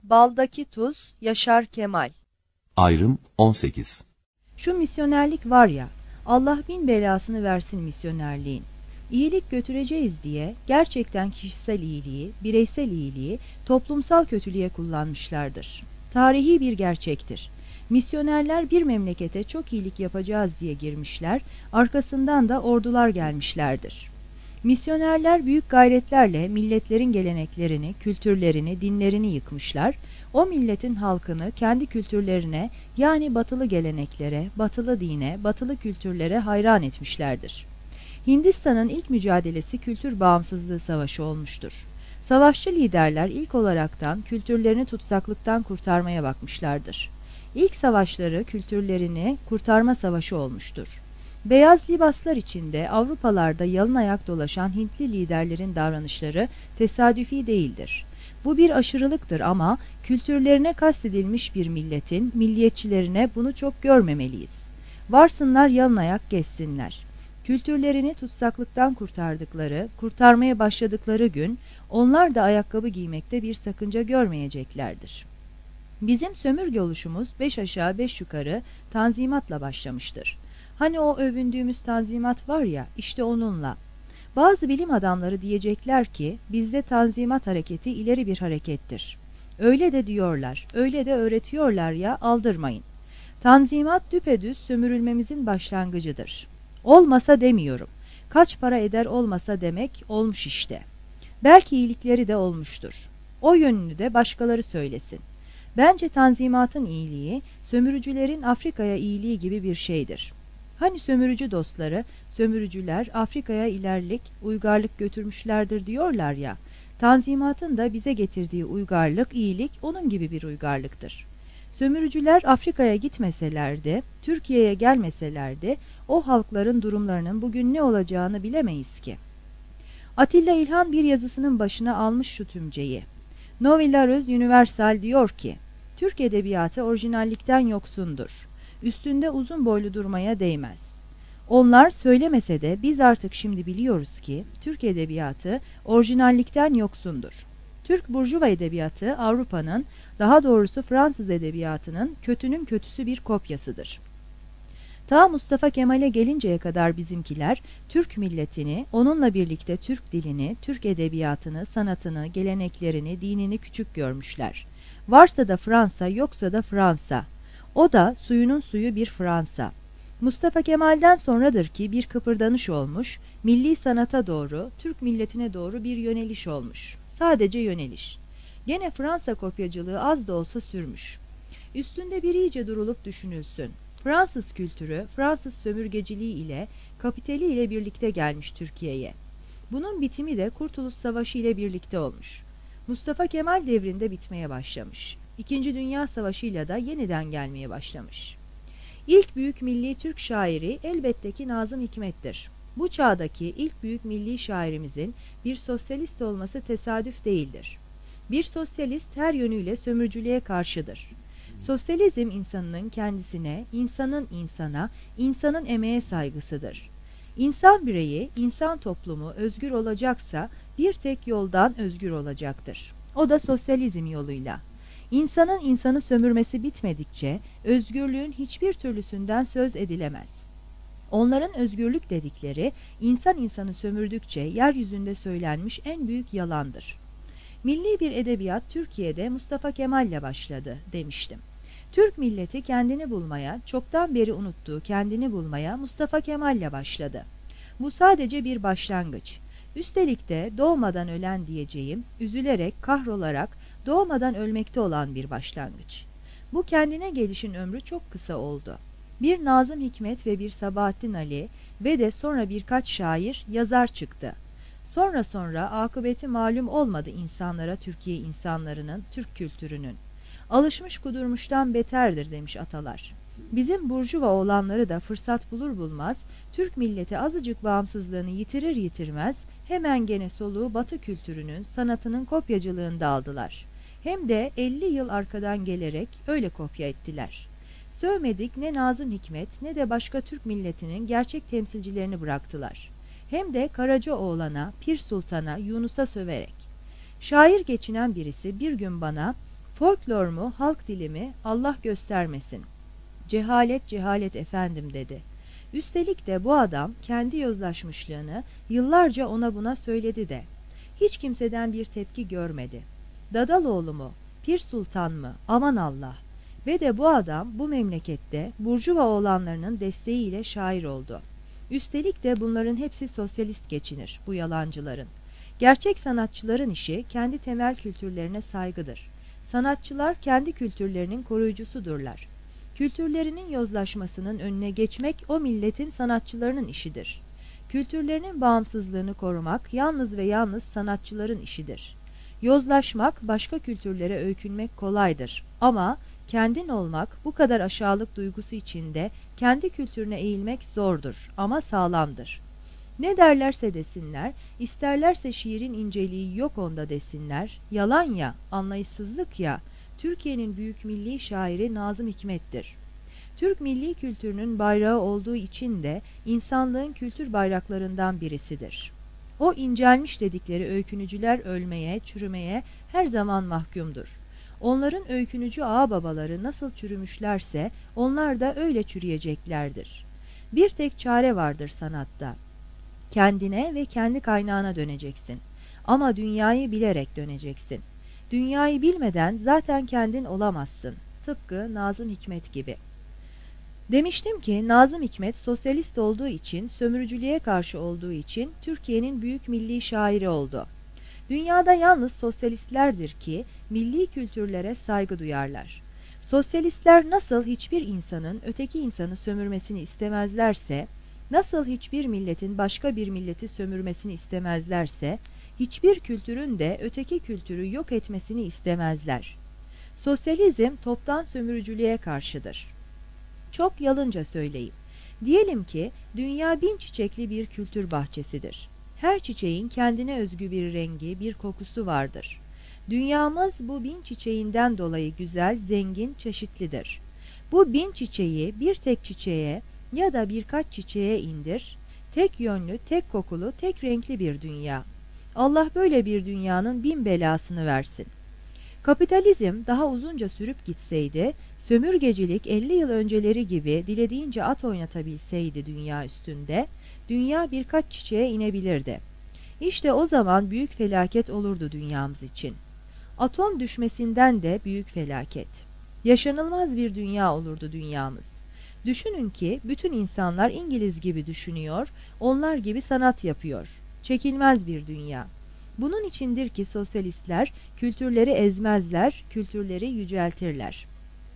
Baldaki tuz, Yaşar Kemal. Ayrım 18. Şu misyonerlik var ya, Allah bin belasını versin misyonerliğin. İyilik götüreceğiz diye gerçekten kişisel iyiliği, bireysel iyiliği toplumsal kötülüğe kullanmışlardır. Tarihi bir gerçektir. Misyonerler bir memlekete çok iyilik yapacağız diye girmişler, arkasından da ordular gelmişlerdir. Misyonerler büyük gayretlerle milletlerin geleneklerini, kültürlerini, dinlerini yıkmışlar, o milletin halkını kendi kültürlerine, yani batılı geleneklere, batılı dine, batılı kültürlere hayran etmişlerdir. Hindistan'ın ilk mücadelesi kültür bağımsızlığı savaşı olmuştur. Savaşçı liderler ilk olaraktan kültürlerini tutsaklıktan kurtarmaya bakmışlardır. İlk savaşları kültürlerini kurtarma savaşı olmuştur. Beyaz libaslar içinde Avrupalarda yalın ayak dolaşan Hintli liderlerin davranışları tesadüfi değildir. Bu bir aşırılıktır ama kültürlerine kastedilmiş bir milletin milliyetçilerine bunu çok görmemeliyiz. Varsınlar yalın ayak gezsinler. Kültürlerini tutsaklıktan kurtarmaya başladıkları gün onlar da ayakkabı giymekte bir sakınca görmeyeceklerdir. Bizim sömürge oluşumuz 5 aşağı 5 yukarı tanzimatla başlamıştır. Hani o övündüğümüz tanzimat var ya, işte onunla. Bazı bilim adamları diyecekler ki bizde tanzimat hareketi ileri bir harekettir. Öyle de diyorlar, öyle de öğretiyorlar ya, aldırmayın. Tanzimat düpedüz sömürülmemizin başlangıcıdır. Olmasa demiyorum. Kaç para eder olmasa demek olmuş işte. Belki iyilikleri de olmuştur. O yönünü de başkaları söylesin. Bence tanzimatın iyiliği, sömürücülerin Afrika'ya iyiliği gibi bir şeydir. Hani sömürücü dostları, sömürücüler Afrika'ya ilerlik, uygarlık götürmüşlerdir diyorlar ya, tanzimatın da bize getirdiği uygarlık, iyilik onun gibi bir uygarlıktır. Sömürücüler Afrika'ya gitmeselerdi, Türkiye'ye gelmeselerdi, o halkların durumlarının bugün ne olacağını bilemeyiz ki. Atilla İlhan bir yazısının başına almış şu tümceyi. Novilla Röz Universal diyor ki, Türk edebiyatı orijinallikten yoksundur. Üstünde uzun boylu durmaya değmez. Onlar söylemese de biz artık şimdi biliyoruz ki Türk edebiyatı orijinallikten yoksundur. Türk burjuva edebiyatı Avrupa'nın, daha doğrusu Fransız edebiyatının kötünün kötüsü bir kopyasıdır. Ta Mustafa Kemal'e gelinceye kadar bizimkiler Türk milletini, onunla birlikte Türk dilini, Türk edebiyatını, sanatını, geleneklerini, dinini küçük görmüşler. Varsa da Fransa, yoksa da Fransa. O da suyunun suyu bir Fransa. Mustafa Kemal'den sonradır ki bir kıpırdanış olmuş, milli sanata doğru, Türk milletine doğru bir yöneliş olmuş. Sadece yöneliş. Gene Fransa kopyacılığı az da olsa sürmüş. Üstünde bir iyice durulup düşünülsün. Fransız kültürü, Fransız sömürgeciliği ile, kapitali ile birlikte gelmiş Türkiye'ye. Bunun bitimi de Kurtuluş Savaşı ile birlikte olmuş. Mustafa Kemal devrinde bitmeye başlamış. İkinci Dünya Savaşı'yla da yeniden gelmeye başlamış. İlk büyük milli Türk şairi elbette ki Nazım Hikmet'tir. Bu çağdaki ilk büyük milli şairimizin bir sosyalist olması tesadüf değildir. Bir sosyalist her yönüyle sömürcülüğe karşıdır. Sosyalizm insanın kendisine, insanın insana, insanın emeğe saygısıdır. İnsan bireyi, insan toplumu özgür olacaksa bir tek yoldan özgür olacaktır. O da sosyalizm yoluyla. İnsanın insanı sömürmesi bitmedikçe özgürlüğün hiçbir türlüsünden söz edilemez. Onların özgürlük dedikleri insan insanı sömürdükçe yeryüzünde söylenmiş en büyük yalandır. Milli bir edebiyat Türkiye'de Mustafa Kemal'le başladı demiştim. Türk milleti kendini bulmaya, çoktan beri unuttuğu kendini bulmaya Mustafa Kemal'le başladı. Bu sadece bir başlangıç. Üstelik de doğmadan ölen diyeceğim, üzülerek, kahrolarak, doğmadan ölmekte olan bir başlangıç. Bu kendine gelişin ömrü çok kısa oldu. Bir Nazım Hikmet ve bir Sabahattin Ali ve de sonra birkaç şair, yazar çıktı. Sonra akıbeti malum olmadı insanlara, Türkiye insanlarının, Türk kültürünün. Alışmış kudurmuştan beterdir demiş atalar. Bizim burjuva olanları da fırsat bulur bulmaz, Türk milleti azıcık bağımsızlığını yitirir yitirmez, hemen gene soluğu Batı kültürünün, sanatının kopyacılığında aldılar. Hem de 50 yıl arkadan gelerek öyle kopya ettiler. Sövmedik ne Nazım Hikmet ne de başka Türk milletinin gerçek temsilcilerini bıraktılar. Hem de Karacaoğlan'a, Pir Sultan'a, Yunus'a söverek. Şair geçinen birisi bir gün bana, Folklor mu, halk dili mi, Allah göstermesin. Cehalet cehalet efendim dedi. Üstelik de bu adam kendi yozlaşmışlığını yıllarca ona buna söyledi de. Hiç kimseden bir tepki görmedi. Dadaloğlu mu, Pir Sultan mı, aman Allah. Ve de bu adam bu memlekette burjuva oğlanlarının desteğiyle şair oldu. Üstelik de bunların hepsi sosyalist geçinir, bu yalancıların. Gerçek sanatçıların işi kendi temel kültürlerine saygıdır. Sanatçılar kendi kültürlerinin koruyucusudurlar. Kültürlerinin yozlaşmasının önüne geçmek o milletin sanatçılarının işidir. Kültürlerinin bağımsızlığını korumak yalnız ve yalnız sanatçıların işidir. Yozlaşmak, başka kültürlere öykünmek kolaydır. Ama kendin olmak, bu kadar aşağılık duygusu içinde kendi kültürüne eğilmek zordur ama sağlamdır. Ne derlerse desinler, isterlerse şiirin inceliği yok onda desinler, yalan ya, anlayışsızlık ya, Türkiye'nin büyük milli şairi Nazım Hikmet'tir. Türk milli kültürünün bayrağı olduğu için de insanlığın kültür bayraklarından birisidir. O incelmiş dedikleri öykünücüler ölmeye, çürümeye her zaman mahkumdur. Onların öykünücü ağababaları nasıl çürümüşlerse onlar da öyle çürüyeceklerdir. Bir tek çare vardır sanatta. Kendine ve kendi kaynağına döneceksin. Ama dünyayı bilerek döneceksin. Dünyayı bilmeden zaten kendin olamazsın. Tıpkı Nazım Hikmet gibi. Demiştim ki Nazım Hikmet sosyalist olduğu için, sömürücülüğe karşı olduğu için Türkiye'nin büyük milli şairi oldu. Dünyada yalnız sosyalistlerdir ki milli kültürlere saygı duyarlar. Sosyalistler nasıl hiçbir insanın öteki insanı sömürmesini istemezlerse, nasıl hiçbir milletin başka bir milleti sömürmesini istemezlerse, hiçbir kültürün de öteki kültürü yok etmesini istemezler. Sosyalizm toptan sömürücülüğe karşıdır. Çok yalınca söyleyeyim. Diyelim ki dünya bin çiçekli bir kültür bahçesidir. Her çiçeğin kendine özgü bir rengi, bir kokusu vardır. Dünyamız bu bin çiçeğinden dolayı güzel, zengin, çeşitlidir. Bu bin çiçeği bir tek çiçeğe ya da birkaç çiçeğe indir, tek yönlü, tek kokulu, tek renkli bir dünya. Allah böyle bir dünyanın bin belasını versin. Kapitalizm daha uzunca sürüp gitseydi, sömürgecilik 50 yıl önceleri gibi dilediğince at oynatabilseydi dünya üstünde, dünya birkaç çiçeğe inebilirdi. İşte o zaman büyük felaket olurdu dünyamız için. Atom düşmesinden de büyük felaket. Yaşanılmaz bir dünya olurdu dünyamız. Düşünün ki bütün insanlar İngiliz gibi düşünüyor, onlar gibi sanat yapıyor. Çekilmez bir dünya. Bunun içindir ki sosyalistler kültürleri ezmezler, kültürleri yüceltirler.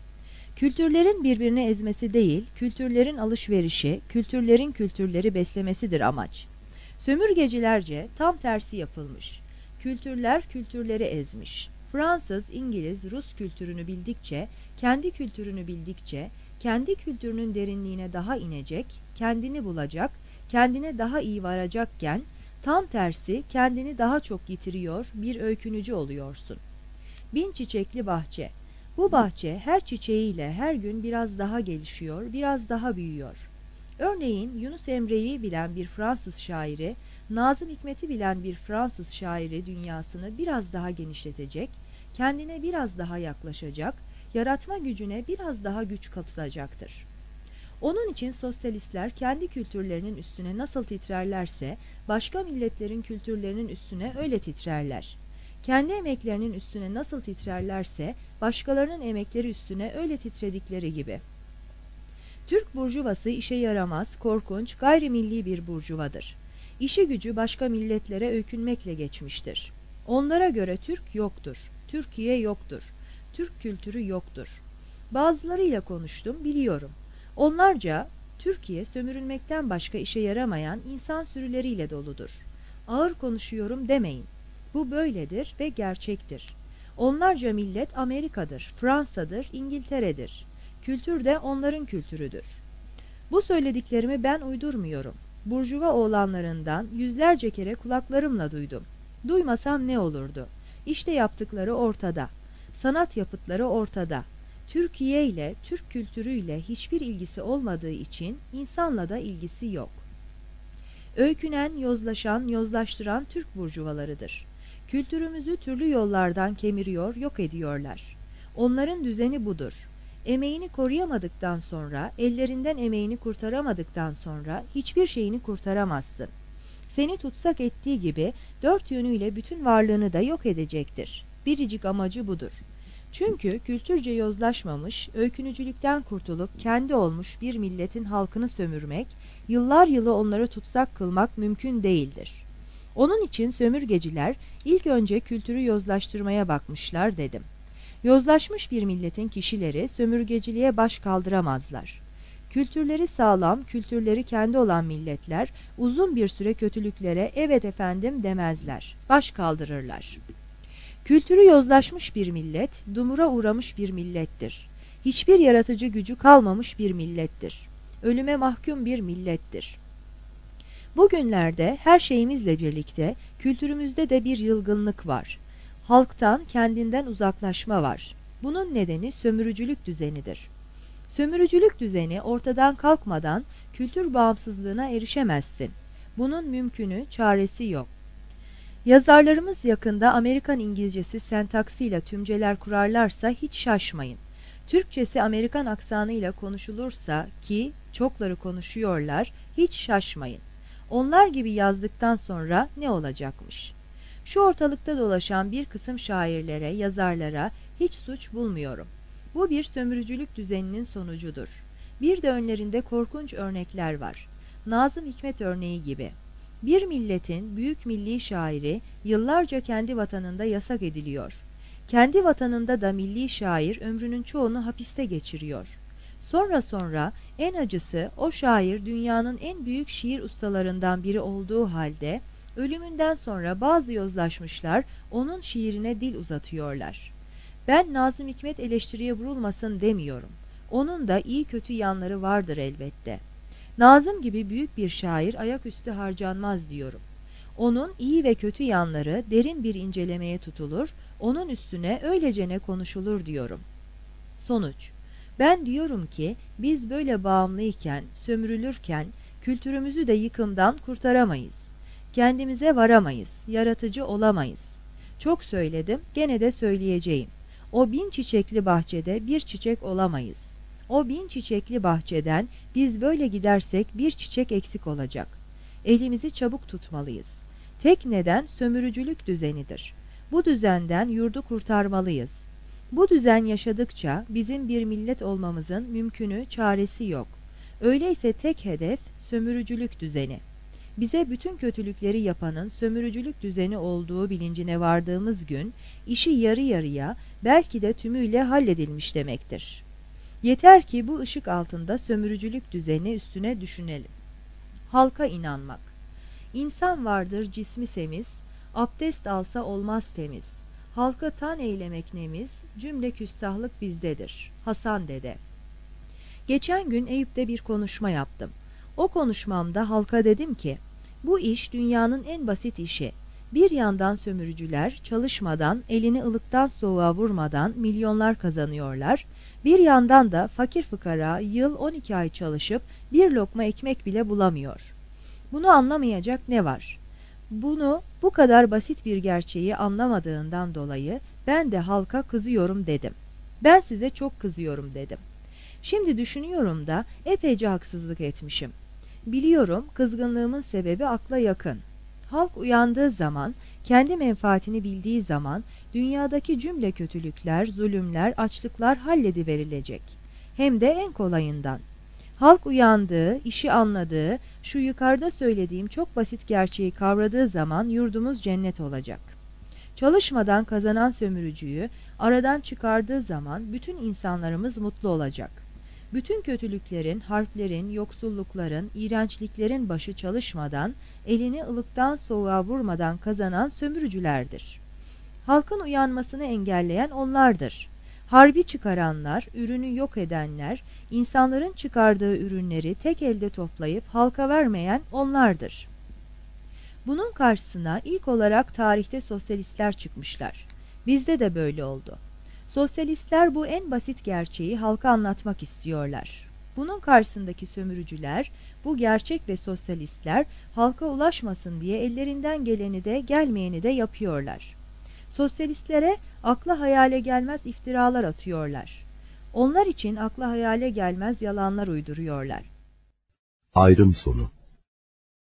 Kültürlerin birbirini ezmesi değil, kültürlerin alışverişi, kültürlerin kültürleri beslemesidir amaç. Sömürgecilerce tam tersi yapılmış. Kültürler kültürleri ezmiş. Fransız, İngiliz, Rus kültürünü bildikçe, kendi kültürünü bildikçe, kendi kültürünün derinliğine daha inecek, kendini bulacak, kendine daha iyi varacakken, tam tersi kendini daha çok yitiriyor, bir öykünücü oluyorsun. Bin çiçekli bahçe. Bu bahçe her çiçeğiyle her gün biraz daha gelişiyor, biraz daha büyüyor. Örneğin Yunus Emre'yi bilen bir Fransız şairi, Nazım Hikmet'i bilen bir Fransız şairi dünyasını biraz daha genişletecek, kendine biraz daha yaklaşacak, yaratma gücüne biraz daha güç katılacaktır. Onun için sosyalistler kendi kültürlerinin üstüne nasıl titrerlerse, başka milletlerin kültürlerinin üstüne öyle titrerler. Kendi emeklerinin üstüne nasıl titrerlerse, başkalarının emekleri üstüne öyle titredikleri gibi. Türk burjuvası işe yaramaz, korkunç, gayrimilli bir burjuvadır. İşi gücü başka milletlere öykünmekle geçmiştir. Onlara göre Türk yoktur, Türkiye yoktur, Türk kültürü yoktur. Bazılarıyla konuştum, biliyorum. Onlarca, Türkiye sömürülmekten başka işe yaramayan insan sürüleriyle doludur. Ağır konuşuyorum demeyin. Bu böyledir ve gerçektir. Onlarca millet Amerika'dır, Fransa'dır, İngiltere'dir. Kültür de onların kültürüdür. Bu söylediklerimi ben uydurmuyorum. Burjuva oğlanlarından yüzlerce kere kulaklarımla duydum. Duymasam ne olurdu? İşte yaptıkları ortada. Sanat yapıtları ortada. Türkiye ile, Türk kültürüyle hiçbir ilgisi olmadığı için insanla da ilgisi yok. Öykünen, yozlaşan, yozlaştıran Türk burjuvalarıdır. Kültürümüzü türlü yollardan kemiriyor, yok ediyorlar. Onların düzeni budur. Emeğini koruyamadıktan sonra, ellerinden emeğini kurtaramadıktan sonra hiçbir şeyini kurtaramazsın. Seni tutsak ettiği gibi dört yönüyle bütün varlığını da yok edecektir. Biricik amacı budur. Çünkü kültürce yozlaşmamış, öykünücülükten kurtulup kendi olmuş bir milletin halkını sömürmek, yıllar yılı onları tutsak kılmak mümkün değildir. Onun için sömürgeciler ilk önce kültürü yozlaştırmaya bakmışlar dedim. Yozlaşmış bir milletin kişileri sömürgeciliğe baş kaldıramazlar. Kültürleri sağlam, kültürleri kendi olan milletler uzun bir süre kötülüklere evet efendim demezler, baş kaldırırlar. Kültürü yozlaşmış bir millet, dumura uğramış bir millettir. Hiçbir yaratıcı gücü kalmamış bir millettir. Ölüme mahkum bir millettir. Bugünlerde her şeyimizle birlikte kültürümüzde de bir yılgınlık var. Halktan, kendinden uzaklaşma var. Bunun nedeni sömürücülük düzenidir. Sömürücülük düzeni ortadan kalkmadan kültür bağımsızlığına erişemezsin. Bunun mümkünü, çaresi yok. Yazarlarımız yakında Amerikan İngilizcesi sentaksıyla tümceler kurarlarsa hiç şaşmayın. Türkçesi Amerikan aksanıyla konuşulursa ki çokları konuşuyorlar, hiç şaşmayın. Onlar gibi yazdıktan sonra ne olacakmış? Şu ortalıkta dolaşan bir kısım şairlere, yazarlara hiç suç bulmuyorum. Bu bir sömürücülük düzeninin sonucudur. Bir de önlerinde korkunç örnekler var. Nazım Hikmet örneği gibi. Bir milletin büyük milli şairi yıllarca kendi vatanında yasak ediliyor. Kendi vatanında da milli şair ömrünün çoğunu hapiste geçiriyor. Sonra en acısı o şair dünyanın en büyük şiir ustalarından biri olduğu halde ölümünden sonra bazı yozlaşmışlar onun şiirine dil uzatıyorlar. Ben Nazım Hikmet eleştiriye vurulmasın demiyorum. Onun da iyi kötü yanları vardır elbette. Nazım gibi büyük bir şair ayaküstü harcanmaz diyorum. Onun iyi ve kötü yanları derin bir incelemeye tutulur, onun üstüne öylecene konuşulur diyorum. Sonuç: ben diyorum ki biz böyle bağımlıyken, sömürülürken kültürümüzü de yıkımdan kurtaramayız. Kendimize varamayız, yaratıcı olamayız. Çok söyledim, gene de söyleyeceğim. O 1000 çiçekli bahçede bir çiçek olamayız. O 1000 çiçekli bahçeden biz böyle gidersek bir çiçek eksik olacak. Elimizi çabuk tutmalıyız. Tek neden sömürücülük düzenidir. Bu düzenden yurdu kurtarmalıyız. Bu düzen yaşadıkça bizim bir millet olmamızın mümkünü, çaresi yok. Öyleyse tek hedef sömürücülük düzeni. Bize bütün kötülükleri yapanın sömürücülük düzeni olduğu bilincine vardığımız gün, işi yarı yarıya, belki de tümüyle halledilmiş demektir. Yeter ki bu ışık altında sömürücülük düzeni üstüne düşünelim. Halka inanmak. İnsan vardır cismi semiz, abdest alsa olmaz temiz. Halkı tan eylemek nemiz, cümle küstahlık bizdedir. Hasan Dede. Geçen gün Eyüp'te bir konuşma yaptım. O konuşmamda halka dedim ki, bu iş dünyanın en basit işi. Bir yandan sömürücüler çalışmadan, elini ılıktan soğuğa vurmadan milyonlar kazanıyorlar. Bir yandan da fakir fıkara yıl 12 ay çalışıp bir lokma ekmek bile bulamıyor. Bunu anlamayacak ne var? Bu kadar basit bir gerçeği anlamadığından dolayı ben de halka kızıyorum dedim. Ben size çok kızıyorum dedim. Şimdi düşünüyorum da epeyce haksızlık etmişim. Biliyorum kızgınlığımın sebebi akla yakın. Halk uyandığı zaman, kendi menfaatini bildiği zaman dünyadaki cümle kötülükler, zulümler, açlıklar hallediverilecek. Hem de en kolayından. Halk uyandığı, işi anladığı, şu yukarıda söylediğim çok basit gerçeği kavradığı zaman yurdumuz cennet olacak. Çalışmadan kazanan sömürücüyü aradan çıkardığı zaman bütün insanlarımız mutlu olacak. Bütün kötülüklerin, harplerin, yoksullukların, iğrençliklerin başı çalışmadan, elini ılıktan soğuğa vurmadan kazanan sömürücülerdir. Halkın uyanmasını engelleyen onlardır. Harbi çıkaranlar, ürünü yok edenler, insanların çıkardığı ürünleri tek elde toplayıp halka vermeyen onlardır. Bunun karşısına ilk olarak tarihte sosyalistler çıkmışlar. Bizde de böyle oldu. Sosyalistler bu en basit gerçeği halka anlatmak istiyorlar. Bunun karşısındaki sömürücüler, bu gerçek ve sosyalistler halka ulaşmasın diye ellerinden geleni de gelmeyeni de yapıyorlar. Sosyalistlere akla hayale gelmez iftiralar atıyorlar. Onlar için akla hayale gelmez yalanlar uyduruyorlar. Ayrım sonu.